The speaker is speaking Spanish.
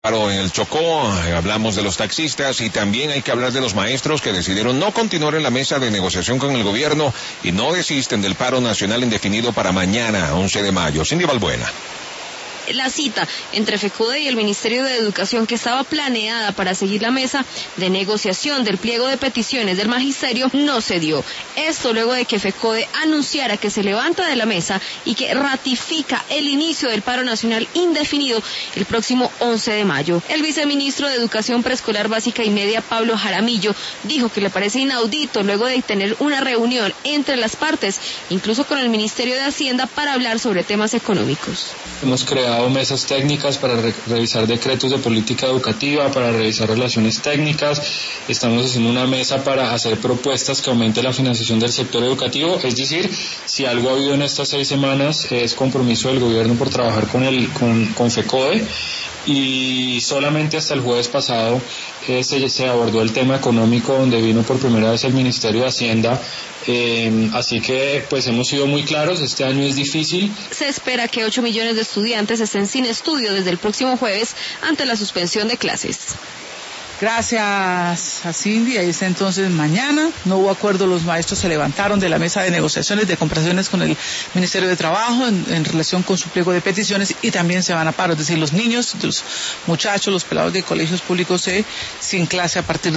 En el Chocó hablamos de los taxistas y también hay que hablar de los maestros que decidieron no continuar en la mesa de negociación con el gobierno y no desisten del paro nacional indefinido para mañana, 11 de mayo. Cindy Balbuena. La cita entre FECODE y el Ministerio de Educación, que estaba planeada para seguir la mesa de negociación del pliego de peticiones del magisterio, no se dio. Esto luego de que FECODE anunciara que se levanta de la mesa y que ratifica el inicio del paro nacional indefinido el próximo 11 de mayo. El viceministro de Educación Preescolar Básica y Media, Pablo Jaramillo, dijo que le parece inaudito luego de tener una reunión entre las partes, incluso con el Ministerio de Hacienda, para hablar sobre temas económicos. Hemos creado mesas técnicas para revisar decretos de política educativa, para revisar relaciones técnicas. Estamos haciendo una mesa para hacer propuestas que aumente la financiación del sector educativo. Es decir, si algo ha habido en estas 6 semanas es compromiso del gobierno por trabajar con FECODE, y solamente hasta el jueves pasado se abordó el tema económico, donde vino por primera vez el Ministerio de Hacienda. Así que pues hemos sido muy claros, este año es difícil. Se espera que 8 millones de estudiantes estén sin estudio desde el próximo jueves ante la suspensión de clases. Gracias a Cindy. Ahí está entonces mañana. No hubo acuerdo, los maestros se levantaron de la mesa de negociaciones, de comparaciones con el Ministerio de Trabajo en relación con su pliego de peticiones, y también se van a paro, es decir, los niños, los muchachos, los pelados de colegios públicos sin clase a partir de